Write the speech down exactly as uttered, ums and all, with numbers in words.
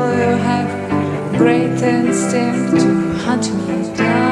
you have great instinct to hunt me down.